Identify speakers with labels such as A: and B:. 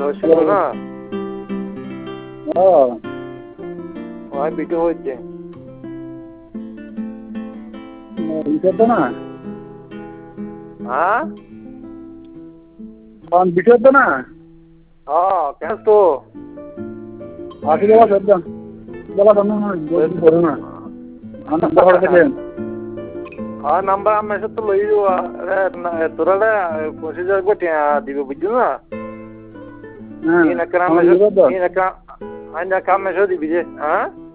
A: শুনো না
B: হ্যাঁ
A: ওই ভিডিও হচ্ছে
B: ভিতরটা না
A: হ্যাঁ
B: ভিতরটা না
A: হ্যাঁ কেন তো
B: আসি দেওয়া একদম বলা বন্ধ করো না আমার বড় থেকে
A: হ্যাঁ নাম্বার আমার সাথে লই যাওয়া তোরা প্রসিজার গোটে দিবে বুঝছো না
B: হ্যাঁ
A: এই না কাম মেসেজ দিবি যে হ্যাঁ